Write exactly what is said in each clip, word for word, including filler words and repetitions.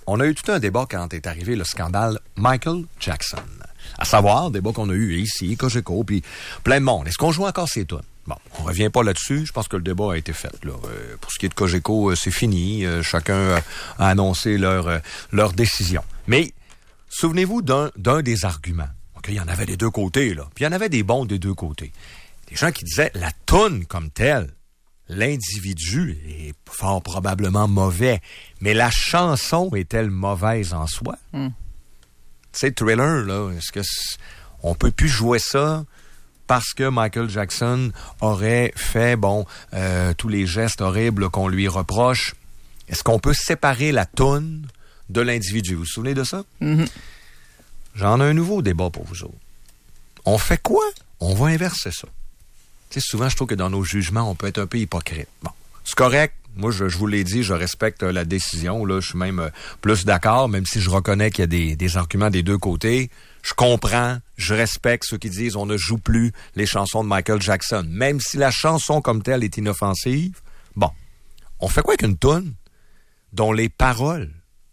on a eu tout un débat quand est arrivé le scandale Michael Jackson. À savoir, débat qu'on a eu ici, Cogeco, puis plein de monde. Est-ce qu'on joue encore ces tunes? Bon, on revient pas là-dessus. Je pense que le débat a été fait. Là. Euh, pour ce qui est de Cogeco, euh, c'est fini. Euh, chacun euh, a annoncé leur, euh, leur décision. Mais souvenez-vous d'un, d'un des arguments. Okay, il y en avait des deux côtés, là. Puis il y en avait des bons des deux côtés. Des gens qui disaient, la toune comme telle, l'individu est fort probablement mauvais, mais la chanson est-elle mauvaise en soi? Mm. Tu sais, Thriller, là, est-ce que c'est... on peut plus jouer ça parce que Michael Jackson aurait fait, bon, euh, tous les gestes horribles qu'on lui reproche? Est-ce qu'on peut séparer la toune de l'individu? Vous vous souvenez de ça? Mm-hmm. J'en ai un nouveau débat pour vous autres. On fait quoi? On va inverser ça. Tu sais, souvent, je trouve que dans nos jugements, on peut être un peu hypocrite. Bon, c'est correct. Moi, je, je vous l'ai dit, je respecte la décision. Là, je suis même euh, plus d'accord, même si je reconnais qu'il y a des, des arguments des deux côtés. Je comprends, je respecte ceux qui disent on ne joue plus les chansons de Michael Jackson. Même si la chanson comme telle est inoffensive, bon, on fait quoi avec une toune dont les paroles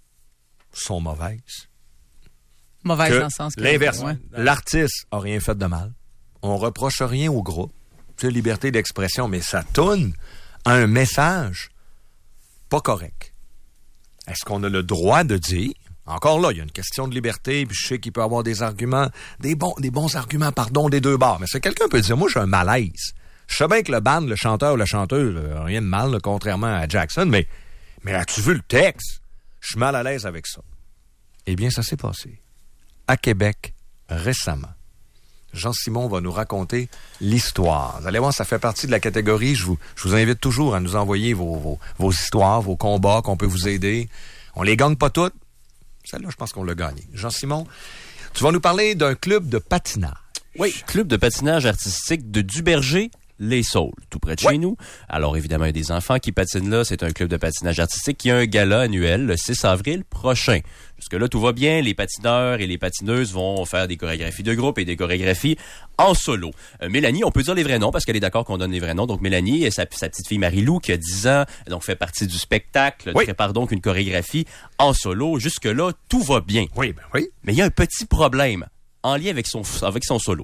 sont mauvaises? Mauvaise dans le sens que... L'inverse. Ouais. L'artiste a rien fait de mal. On reproche rien au groupe. C'est liberté d'expression, mais sa toune a un message pas correct. Est-ce qu'on a le droit de dire, encore là, il y a une question de liberté, puis je sais qu'il peut y avoir des arguments, des bons, des bons arguments, pardon, des deux bords, mais c'est quelqu'un peut dire, moi, j'ai un malaise. Je sais bien que le band, le chanteur ou la chanteuse, là, rien de mal, là, contrairement à Jackson, mais, mais as-tu vu le texte? Je suis mal à l'aise avec ça. Eh bien, ça s'est passé à Québec récemment. Jean-Simon va nous raconter l'histoire. Vous allez voir, ça fait partie de la catégorie. Je vous, je vous invite toujours à nous envoyer vos, vos, vos histoires, vos combats, qu'on peut vous aider. On les gagne pas toutes. Celle-là, je pense qu'on l'a gagné. Jean-Simon, tu vas nous parler d'un club de patinage. Oui, club de patinage artistique de Duberger, les Saules, tout près de ouais. chez nous. Alors, évidemment, il y a des enfants qui patinent là. C'est un club de patinage artistique qui a un gala annuel le six avril prochain. Jusque-là, tout va bien. Les patineurs et les patineuses vont faire des chorégraphies de groupe et des chorégraphies en solo. Euh, Mélanie, on peut dire les vrais noms parce qu'elle est d'accord qu'on donne les vrais noms. Donc, Mélanie et sa, sa petite fille Marie-Lou, qui a dix ans, donc fait partie du spectacle, oui. prépare donc une chorégraphie en solo. Jusque-là, tout va bien. Oui, ben oui. Mais il y a un petit problème en lien avec son, avec son solo.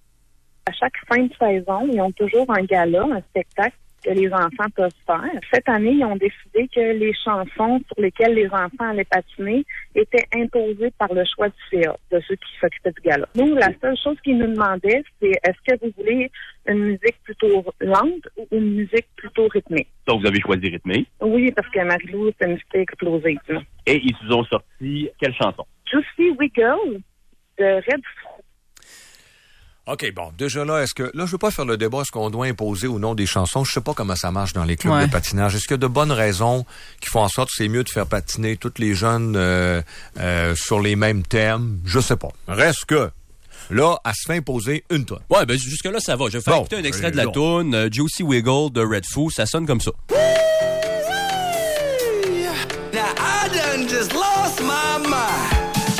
À chaque fin de saison, ils ont toujours un gala, un spectacle que les enfants peuvent faire. Cette année, ils ont décidé que les chansons sur lesquelles les enfants allaient patiner étaient imposées par le choix du C A, de ceux qui s'occupaient du gala. Nous, la seule chose qu'ils nous demandaient, c'est est-ce que vous voulez une musique plutôt lente ou une musique plutôt rythmée? Donc, vous avez choisi rythmée? Oui, parce que Marie-Lou, c'est une musique explosive. Là. Et ils vous ont sorti quelle chanson? Juicy Wiggle de Red Fou. OK, bon, déjà là, est-ce que... Là, je veux pas faire le débat, est-ce qu'on doit imposer ou non des chansons? Je sais pas comment ça marche dans les clubs ouais. de patinage. Est-ce qu'il y a de bonnes raisons qui font en sorte que c'est mieux de faire patiner tous les jeunes euh, euh, sur les mêmes thèmes? Je sais pas. Reste que... Là, elle se fait imposer une toune. Ouais, ben jusque-là, ça va. Je vais faire bon, écouter un extrait de la toune, euh, Juicy Wiggle de Red Foo. Ça sonne comme ça. Now I done just lost my mind.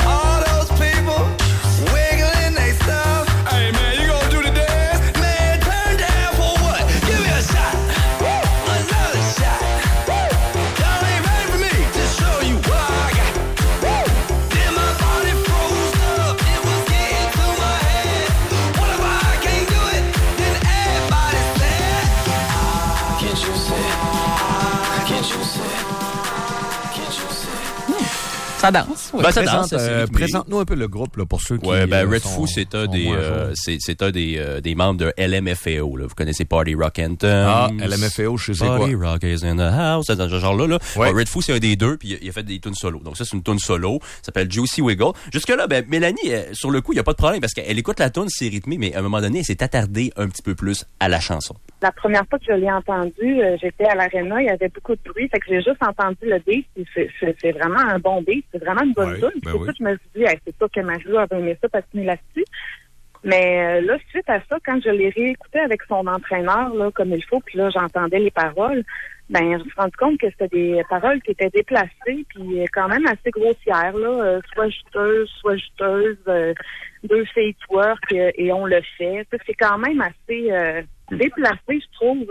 Ça danse. Oui. Ben, ça Présente, danse. Euh, présente-nous un peu le groupe là, pour ceux qui. Ouais, ben euh, Red sont, Foo, c'est un des, euh, c'est, c'est un des, euh, des membres de L M F A O. Là. Vous connaissez Party Rock Anthem. Ah, L M F A O, je sais quoi. Party Rock is in the house. C'est dans ce genre-là. Là. Ouais. Bon, Red Foo, c'est un des deux, puis il a fait des tunes solo. Donc ça, c'est une tune solo. Ça s'appelle Juicy Wiggle. Jusque-là, ben Mélanie, elle, sur le coup, il n'y a pas de problème parce qu'elle écoute la tune, c'est rythmé, mais à un moment donné, elle s'est attardée un petit peu plus à la chanson. La première fois que je l'ai entendu, euh, j'étais à l'Arena, il y avait beaucoup de bruit, fait que j'ai juste entendu le beat, c'est, c'est, c'est vraiment un bon beat, c'est vraiment une bonne ouais, tune. Ben c'est oui. ça que je me suis dit, hey, c'est sûr que Marie-Lou avait aimé ça patiner là-dessus. Mais euh, là, suite à ça, quand je l'ai réécouté avec son entraîneur, là, comme il faut, puis là, j'entendais les paroles, ben, je me suis rendu compte que c'était des paroles qui étaient déplacées, puis quand même assez grossières, là, euh, soit juteuses, soit juteuses, euh, deux filles twerk, euh, et on le fait. Ça, c'est quand même assez euh, déplacé, je trouve,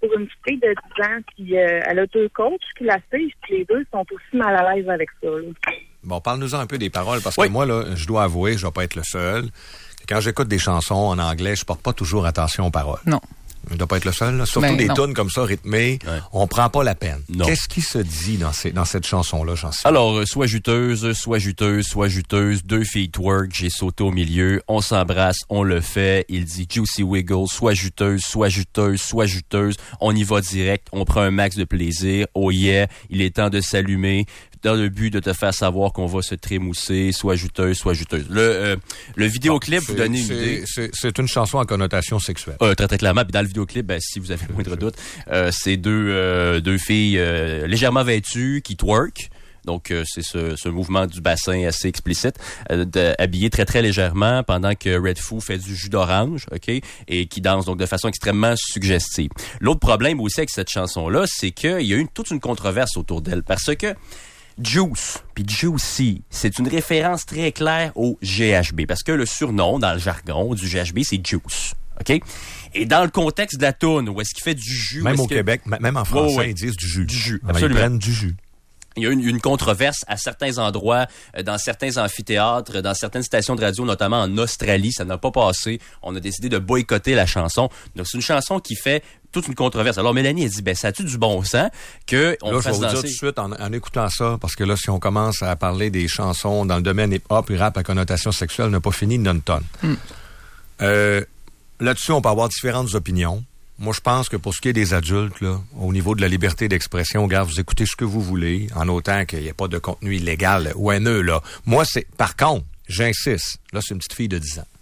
pour une fille de dix ans, puis euh, elle a deux coachs qui la suivent, puis les deux sont aussi mal à l'aise avec ça. Là. Bon, parle-nous-en un peu des paroles, parce oui. que moi, là, je dois avouer, je vais pas être le seul. Quand j'écoute des chansons en anglais, je porte pas toujours attention aux paroles. Non. Je dois pas être le seul, là. Surtout Ben, des non. tunes comme ça, rythmées, Ouais. on prend pas la peine. Non. Qu'est-ce qui se dit dans, ces, dans cette chanson-là, j'en sais? Alors, euh, soit juteuse, soit juteuse, soit juteuse, deux filles twerk, j'ai sauté au milieu, on s'embrasse, on le fait, il dit Juicy Wiggle, soit juteuse, soit juteuse, soit juteuse, on y va direct, on prend un max de plaisir, oh yeah, il est temps de s'allumer, dans le but de te faire savoir qu'on va se trémousser, soit juteuse, soit juteuse. Le, euh, le vidéoclip, C'est- vous donnez une c'est- idée. C'est, c'est une chanson en connotation sexuelle. Euh, très très clairement. Puis dans le vidéoclip, ben, si vous avez le moindre doute, euh, c'est deux euh, deux filles euh, légèrement vêtues qui twerk. Donc euh, c'est ce, ce mouvement du bassin assez explicite, euh, de, habillé très très légèrement pendant que Red Foo fait du jus d'orange, ok, et qui danse donc de façon extrêmement suggestive. L'autre problème aussi avec cette chanson-là, c'est qu'il y a eu toute une controverse autour d'elle parce que Juice, puis Juicy, c'est une référence très claire au G H B, parce que le surnom dans le jargon du G H B, c'est Juice, ok? Et dans le contexte de la toune, où est-ce qu'il fait du jus... Même est-ce au que... Québec, m- même en français, Ouais, ouais. ils disent du jus. Du jus, Alors, absolument. Ils prennent du jus. Il y a eu une, une controverse à certains endroits, euh, dans certains amphithéâtres, dans certaines stations de radio, notamment en Australie. Ça n'a pas passé. On a décidé de boycotter la chanson. Donc, c'est une chanson qui fait toute une controverse. Alors, Mélanie a dit, ben, ça a-tu du bon sens que on Là, je vais fasse vous dire danser? tout de suite, en, en écoutant ça, parce que là, si on commence à parler des chansons dans le domaine hip-hop et rap à connotation sexuelle, on n'a pas fini de notre tonne. Mm. Euh, là-dessus, on peut avoir différentes opinions. Moi, je pense que pour ce qui est des adultes, là, au niveau de la liberté d'expression, regarde, vous écoutez ce que vous voulez, en autant qu'il n'y ait pas de contenu illégal ou haineux, là. Moi, c'est, par contre, j'insiste, là, c'est une petite fille de dix ans.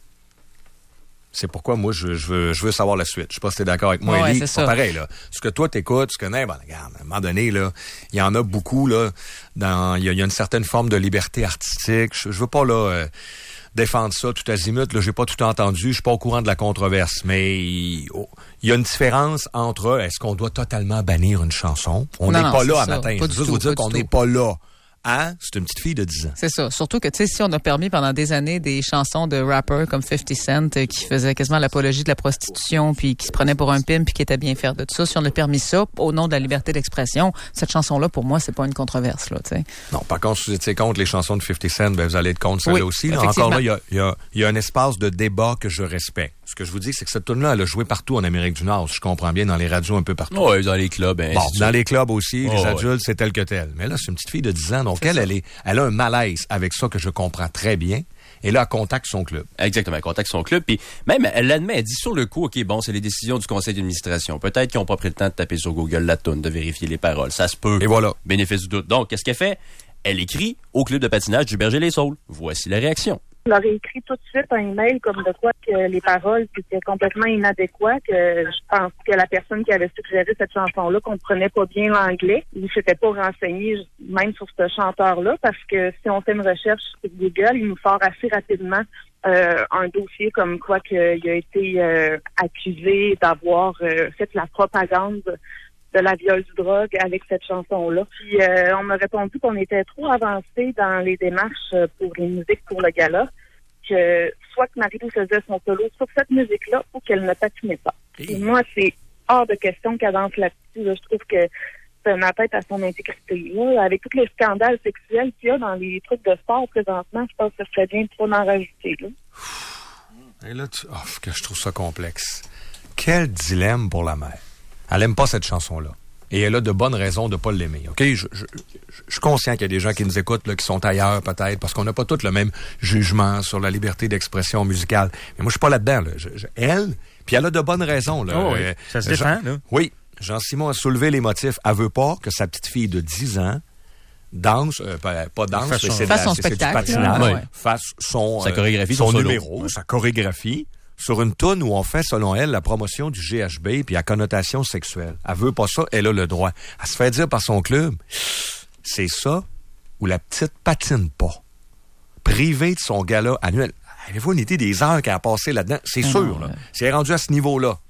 C'est pourquoi moi, je, je, veux, je veux savoir la suite. Je sais pas si t'es d'accord avec moi, Ouais, Élie. c'est C'est ça. pareil, là. Ce que toi t'écoutes, tu connais, ben, regarde, à un moment donné, là, il y en a beaucoup, là, dans, il y, a- il y a une certaine forme de liberté artistique. Je, je veux pas, là, euh, défendre ça tout azimut, là, j'ai pas tout entendu, je suis pas au courant de la controverse, mais il oh, il y a une différence entre, est-ce qu'on doit totalement bannir une chanson? On Non, n'est non, pas c'est là à ça. matin. Pas Je du veux juste tout, vous dire pas qu'on du n'est tout. pas là. Hein? C'est une petite fille de dix ans. C'est ça. Surtout que, tu sais, si on a permis pendant des années des chansons de rappers comme fifty Cent euh, qui faisaient quasiment l'apologie de la prostitution puis qui se prenaient pour un pimp puis qui étaient bien fiers de tout ça, si on a permis ça au nom de la liberté d'expression, cette chanson-là, pour moi, c'est pas une controverse, là, tu sais. Non, par contre, si vous étiez contre les chansons de fifty Cent, ben, vous allez être contre celle-là Oui, aussi. Là. effectivement. Encore là, il y a, il y, a, il y a un espace de débat que je respecte. Ce que je vous dis, c'est que cette tune-là, elle a joué partout en Amérique du Nord. Je comprends bien, dans les radios un peu partout. Ouais, dans les clubs, hein, Bon, c'est dans ça. les clubs aussi, Oh, les ouais. adultes, c'est tel que tel. Mais là, c'est une petite fille de dix ans, donc C'est elle, ça. elle, est, elle a un malaise avec ça que je comprends très bien. Et là, elle contacte son club. Exactement, elle contacte son club. Puis même, elle l'admet, elle dit sur le coup, OK, bon, c'est les décisions du conseil d'administration. Peut-être qu'ils n'ont pas pris le temps de taper sur Google la toune, de vérifier les paroles. Ça se peut. Et voilà. Bénéfice du doute. Donc, qu'est-ce qu'elle fait? Elle écrit au club de patinage du Berger-les-Saules. Voici la réaction. Je leur ai écrit tout de suite un email comme de quoi que les paroles étaient complètement inadéquates, que je pense que la personne qui avait suggéré cette chanson-là comprenait pas bien l'anglais. Il ne s'était pas renseigné même sur ce chanteur-là parce que si on fait une recherche sur Google, il nous sort assez rapidement euh, un dossier comme quoi qu'il a été euh, accusé d'avoir euh, fait la propagande de la viol du drogue avec cette chanson-là. Puis euh, on m'a répondu qu'on était trop avancé dans les démarches pour les musiques pour le gala, que soit que Marie-Lou faisait son solo sur cette musique-là ou qu'elle ne patinait pas. Et moi, c'est hors de question qu'elle danse là-dessus. Là. Je trouve que c'est ma tête à son intégrité. Là. Avec tous les scandales sexuels qu'il y a dans les trucs de sport présentement, je pense que ce serait bien de trop en rajouter. Là. Et là, tu... oh, que je trouve ça complexe. Quel dilemme pour la mère. Elle aime pas cette chanson-là. Et elle a de bonnes raisons de pas l'aimer. OK? Je, je, je, je suis conscient qu'il y a des gens qui nous écoutent, là, qui sont ailleurs, peut-être, parce qu'on n'a pas tous le même jugement sur la liberté d'expression musicale. Mais moi, je suis pas là-dedans, là. Je, je, elle, puis elle a de bonnes raisons, là. Oh oui, Euh, ça se Jean- défend, là. Oui. Jean-Simon a soulevé les motifs. Elle veut pas que sa petite fille de dix ans danse, euh, pas, pas danse, Fasse mais son- c'est, de Fasse la- son c'est- c'est du spectacle, patinage, là. Ouais. fasse son, Sa chorégraphie, son son solo. numéro, Ouais. sa chorégraphie, sur une toune où on fait, selon elle, la promotion du G H B puis à connotation sexuelle. Elle veut pas ça, elle a le droit. Elle se fait dire par son club, c'est ça où la petite patine pas. Privée de son gala annuel. Avez-vous une idée des heures qu'elle a passées là-dedans? C'est Ah sûr, non, là. ouais. Si elle est rendue à ce niveau-là.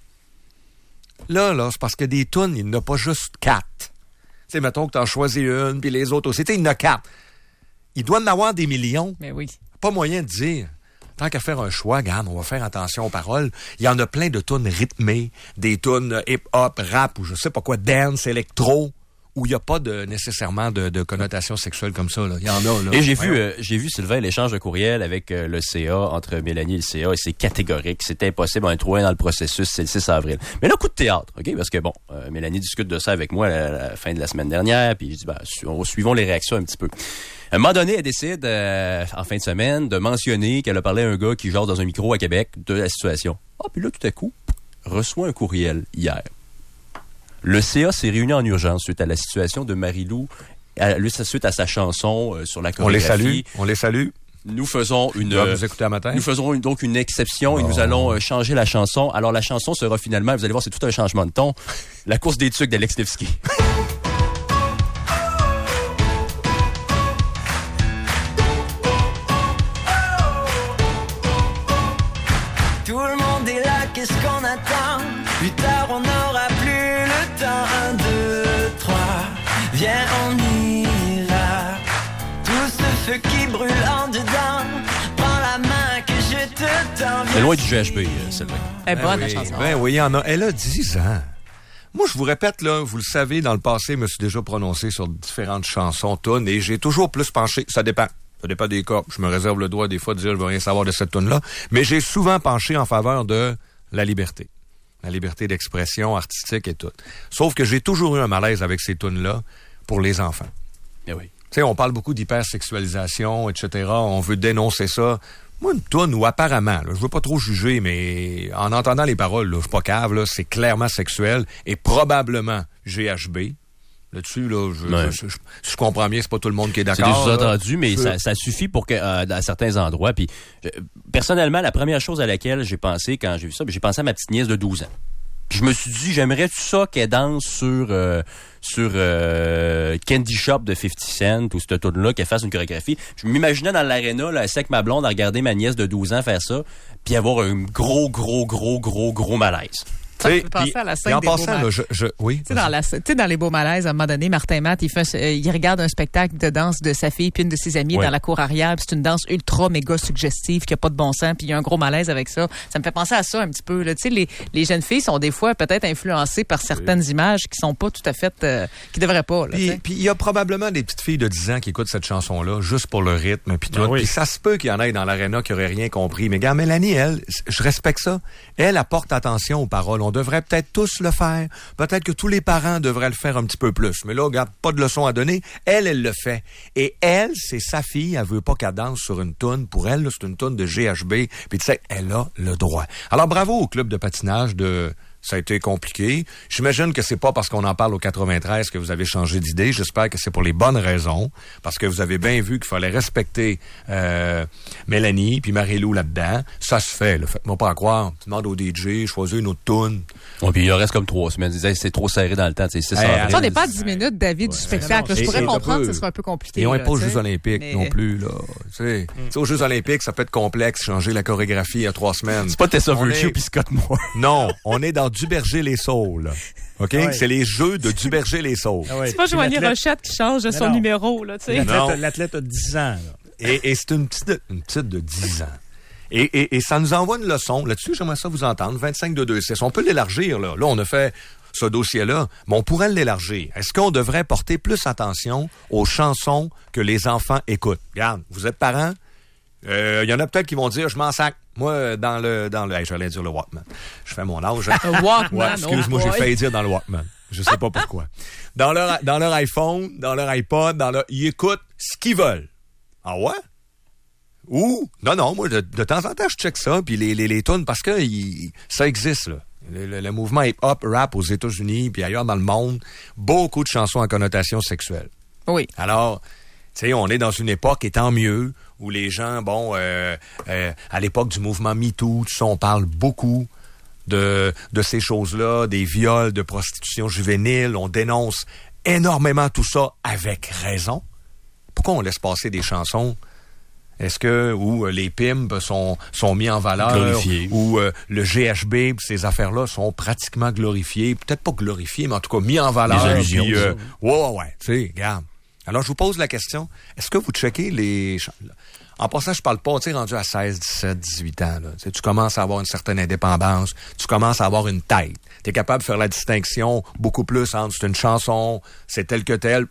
Là, là, c'est parce que des tounes, il n'y en a pas juste quatre. Tu sais, mettons que t'en choisis une, puis les autres aussi. Tu sais, il y en a quatre. Il doit en avoir des millions. Mais oui. Pas moyen de dire. tant qu'à faire un choix, regarde, on va faire attention aux paroles. Il y en a plein de tunes rythmées, des tunes hip-hop, rap ou je sais pas quoi, dance, électro, où il n'y a pas de nécessairement de, de connotation sexuelle comme ça. Là. Il y en a. Là. Et j'ai vu, euh, j'ai vu, Sylvain, l'échange de courriel avec euh, le C A, entre Mélanie et le C A, et c'est catégorique. C'est impossible, on est trop loin dans le processus, c'est le six avril. Mais là, coup de théâtre, OK? Parce que, bon, euh, Mélanie discute de ça avec moi à la, à la fin de la semaine dernière, puis je dis, ben, su- suivons les réactions un petit peu. À un moment donné, elle décide, euh, en fin de semaine, de mentionner qu'elle a parlé à un gars qui jase dans un micro à Québec de la situation. Ah, oh, puis là, tout à coup, reçoit un courriel hier. Le C A s'est réuni en urgence suite à la situation de Marie-Lou, à, suite à sa chanson euh, sur la chorégraphie. On les salue. On les salue. Nous faisons une. Euh, vous écoutez à matin. Nous faisons une, donc une exception oh. et nous allons euh, changer la chanson. Alors la chanson sera finalement, vous allez voir, c'est tout un changement de ton. La course des tucs d'Alex Levski. Tout le monde est là, qu'est-ce qu'on attend? Plus tard, on n'aura plus le temps. Un, deux, trois, viens, on ira. Tout ce feu qui brûle en dedans, prends la main que je te tends. C'est loin du G H B, euh, Sylvain. Elle est bonne, ben la oui, chanson. Ben oui, il y en a. Elle a dix ans. Moi, je vous répète, là, vous le savez, dans le passé, je me suis déjà prononcé sur différentes chansons, tunes, et j'ai toujours plus penché. Ça dépend. Ça dépend des cas. Je me réserve le droit, des fois, de dire je veux rien savoir de cette tune-là. Mais j'ai souvent penché en faveur de la liberté. La liberté d'expression artistique et tout. Sauf que j'ai toujours eu un malaise avec ces tunes-là pour les enfants. Eh oui. Tu sais, on parle beaucoup d'hypersexualisation, et cetera. On veut dénoncer ça. Moi, une toune où apparemment, là, je veux pas trop juger, mais en entendant les paroles, là, je suis pas cave, là, c'est clairement sexuel et probablement G H B. Là-dessus, là, je, ouais. je, je, je comprends bien, c'est pas tout le monde qui est C'est d'accord. des sous-entendus, mais je... ça, ça suffit pour que euh, à certains endroits. Puis, je, personnellement, la première chose à laquelle j'ai pensé quand j'ai vu ça, j'ai pensé à ma petite nièce de douze ans. Puis je me suis dit, j'aimerais tout ça qu'elle danse sur euh, sur euh, Candy Shop de cinquante Cent ou cette tune-là, qu'elle fasse une chorégraphie. Je m'imaginais dans l'aréna, là, avec ma blonde, à regarder ma nièce de douze ans faire ça, puis avoir un gros, gros, gros, gros, gros malaise. Ça me fait penser à la scène en des passant, beaux là, je, je, oui. Tu sais, dans, la, tu sais, dans les beaux malaises, à un moment donné, Martin Matt, il, fait, euh, il regarde un spectacle de danse de sa fille puis une de ses amies ouais. dans la cour arrière. Puis c'est une danse ultra méga suggestive qui a pas de bon sens. Puis il y a un gros malaise avec ça. Ça me fait penser à ça un petit peu. Tu sais, les, les jeunes filles sont des fois peut-être influencées par certaines oui. images qui sont pas tout à fait, euh, qui devraient pas. Là, puis il y a probablement des petites filles de dix ans qui écoutent cette chanson-là juste pour le rythme puis tout. Ben oui. Puis ça se peut qu'il y en ait dans l'aréna qui auraient rien compris. Mais gars, Mélanie, elle, je respecte ça. Elle apporte attention aux paroles. On devrait peut-être tous le faire. Peut-être que tous les parents devraient le faire un petit peu plus. Mais là, regarde, pas de leçon à donner. Elle, elle le fait. Et elle, c'est sa fille. Elle veut pas qu'elle danse sur une toune. Pour elle, là, c'est une toune de G H B. Puis tu sais, elle a le droit. Alors, bravo au club de patinage de... Ça a été compliqué. J'imagine que c'est pas parce qu'on en parle au quatre-vingt-treize que vous avez changé d'idée. J'espère que c'est pour les bonnes raisons. Parce que vous avez bien vu qu'il fallait respecter euh, Mélanie puis Marie-Lou là-dedans. Ça se fait. Là. Faites-moi pas à croire. Tu demandes au D J, choisis une autre toune. Ouais, puis il en reste comme trois semaines. C'est trop serré dans le temps. C'est ça. Hey, on n'est pas à dix minutes, David, ouais. du spectacle. Je pourrais et, comprendre et que ce soit un peu compliqué. Et on n'est là, pas aux t'sais. Jeux olympiques mais... non plus. Là. Mm. Aux Jeux olympiques, ça peut être complexe, changer la chorégraphie il y a trois semaines. C'est pas Tessa Virtue est... puis Scott Moore. Non, on est dans Duberger-les-Saules. OK? Ouais. C'est les jeux de Duberger-les-Saules. Ah ouais. C'est pas Joanie Rochette qui change de son non. numéro, là, tu sais. L'athlète a dix ans, là. Et, et c'est une petite, une petite de dix ans. Et, et, et ça nous envoie une leçon. Là-dessus, j'aimerais ça vous entendre. vingt-cinq deux deux six. On peut l'élargir, là. Là, on a fait ce dossier-là, mais on pourrait l'élargir. Est-ce qu'on devrait porter plus attention aux chansons que les enfants écoutent? Regarde, vous êtes parents, il euh, y en a peut-être qui vont dire, je m'en sac. Moi, dans le... dans le, hey, j'allais dire le Walkman. Je fais mon âge. Hein? Walkman, ouais, excuse-moi, oh j'ai failli dire dans le Walkman. Je sais pas pourquoi. Dans leur, dans leur iPhone, dans leur iPod, dans leur... Ils écoutent ce qu'ils veulent. Ah ouais? Ou, non, non, moi, de, de temps en temps, je check ça, puis les, les, les tunes, parce que il, ça existe, là. Le, le, le mouvement hip-hop, rap aux États-Unis, puis ailleurs dans le monde, beaucoup de chansons à connotation sexuelle. Oui. Alors, tu sais, on est dans une époque, et tant mieux, où les gens, bon, euh, euh, à l'époque du mouvement MeToo, tout ça, on parle beaucoup de, de ces choses-là, des viols, de prostitution juvénile, on dénonce énormément tout ça avec raison. Pourquoi on laisse passer des chansons? Est-ce que où euh, les pimps sont sont mis en valeur, glorifiés, ou euh, le G H B, ces affaires-là sont pratiquement glorifiées, peut-être pas glorifiées, mais en tout cas mis en valeur. Des allusions. Puis, euh, ouais, ouais, ouais, tu sais, regarde. Alors je vous pose la question, est-ce que vous checkez les En passant, je parle pas, tu sais, rendu à seize, dix-sept, dix-huit ans, là. Tu sais, tu commences à avoir une certaine indépendance, tu commences à avoir une tête. T'es capable de faire la distinction beaucoup plus entre c'est une chanson, c'est tel que tel.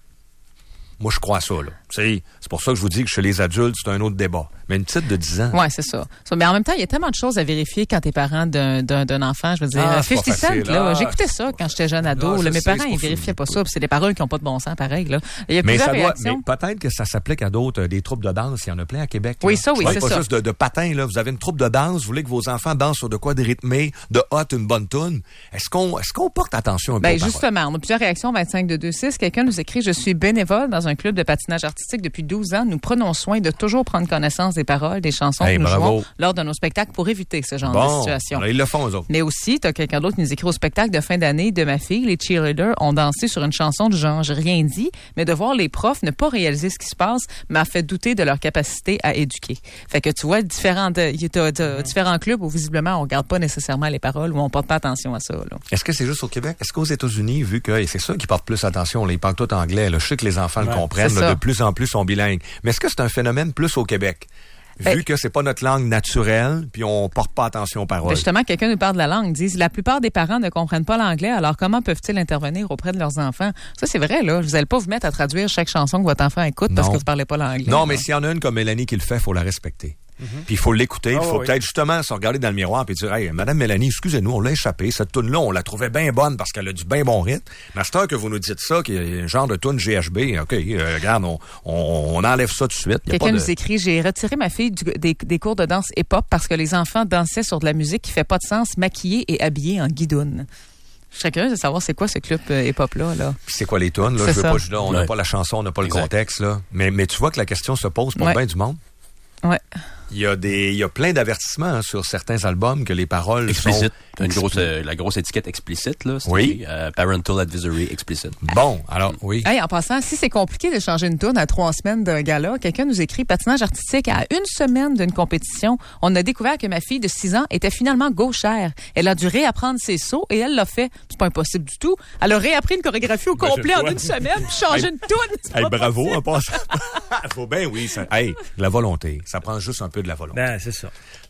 Moi, je crois à ça, là. C'est, c'est pour ça que je vous dis que chez les adultes, c'est un autre débat. Mais une petite de dix ans. Oui, c'est ça. So, mais en même temps, il y a tellement de choses à vérifier quand t'es parent d'un, d'un, d'un enfant. Je veux dire, Ah, cinquante Cent, facile, là, ah. j'écoutais ça quand j'étais jeune ado. Ah, là, mes sais, parents, c'est ils pas vérifiaient fini. pas ça. Puis c'est des paroles qui n'ont pas de bon sens, pareil, là. Il y a Mais plusieurs ça doit, réactions. mais peut-être que ça s'applique à d'autres, euh, des troupes de danse. Il y en a plein à Québec. Oui, là. ça, oui, Je parle c'est pas ça. juste de, de patins, là. Vous avez une troupe de danse, vous voulez que vos enfants dansent sur de quoi de rythmé, de hot, une bonne toune. Est-ce qu'on, est-ce qu'on porte attention un peu Ben aux paroles? justement, on a plusieurs réactions. vingt-cinq de deux six. Quelqu'un nous écrit « Je suis bénévole dans un club de patinage artistique depuis douze ans. Nous prenons soin de toujours prendre connaissance des paroles, des chansons Hey, que nous bravo. jouons lors de nos spectacles pour éviter ce genre de Bon, situation. là, ils le font, eux autres. Mais aussi, t'as quelqu'un d'autre qui nous écrit au spectacle de fin d'année de ma fille, les cheerleaders ont dansé sur une chanson du genre j'ai rien dit, mais de voir les profs ne pas réaliser ce qui se passe m'a fait douter de leur capacité à éduquer. Fait que tu vois, différentes, t'as, t'as différents clubs où visiblement on regarde pas nécessairement les paroles, où on porte pas attention à ça, là. Est-ce que c'est juste au Québec? Est-ce qu'aux États-Unis, vu que, et c'est ça qui porte plus attention, là, ils parlent tout anglais, là, je sais que les enfants Ouais, le comprennent, c'est là, ça. de plus en plus sont bilingues. Mais est-ce que c'est un phénomène plus au Québec? Vu Ben- que c'est pas notre langue naturelle, puis on porte pas attention aux paroles. Ben justement, quelqu'un nous parle de la langue, disent la plupart des parents ne comprennent pas l'anglais, alors comment peuvent-ils intervenir auprès de leurs enfants? Ça, c'est vrai, là. Vous allez pas vous mettre à traduire chaque chanson que votre enfant écoute parce Non. que vous parlez pas l'anglais. Non, là. mais s'il y en a une comme Mélanie qui le fait, il faut la respecter. Puis il faut l'écouter, il Ah, faut oui. peut-être justement se regarder dans le miroir et dire hey, Madame Mélanie, excusez-nous, on l'a échappé. Cette toune-là, on la trouvait bien bonne parce qu'elle a du bien bon rythme. Mais à cette heure que vous nous dites ça, qu'il y a un genre de toune G H B, OK, euh, regarde, on, on, on enlève ça tout de suite. Il y a Quelqu'un pas de... nous écrit, j'ai retiré ma fille du- des, des cours de danse hip-hop parce que les enfants dansaient sur de la musique qui fait pas de sens, maquillés et habillés en guidoune. Je serais curieuse de savoir c'est quoi ce club euh, hip-hop-là, là. Puis c'est quoi les tunes? Là, C'est je veux ça. pas, je- là, on n'a Ouais. pas la chanson, on n'a pas Exact. le contexte. Là. Mais, mais tu vois que la question se pose pour Ouais. bien du monde. Ouais. Il y a des, il y a plein d'avertissements hein, sur certains albums que les paroles Explicite. sont Une grosse, euh, la grosse étiquette explicite, là. c'est Oui. écrit, euh, Parental Advisory Explicit. Bon, alors oui. Hey, en passant, si c'est compliqué de changer une tourne à trois semaines d'un gala, quelqu'un nous écrit patinage artistique à une semaine d'une compétition. On a découvert que ma fille de six ans était finalement gauchère. Elle a dû réapprendre ses sauts et elle l'a fait. C'est pas impossible du tout. Elle a réappris une chorégraphie au complet en toi. une semaine, puis changé une tourne. C'est Hey, pas bravo possible. en passant. Faut bien, oui. Ça, hey, la volonté. Ça prend juste un peu de la volonté. Ben, c'est ça.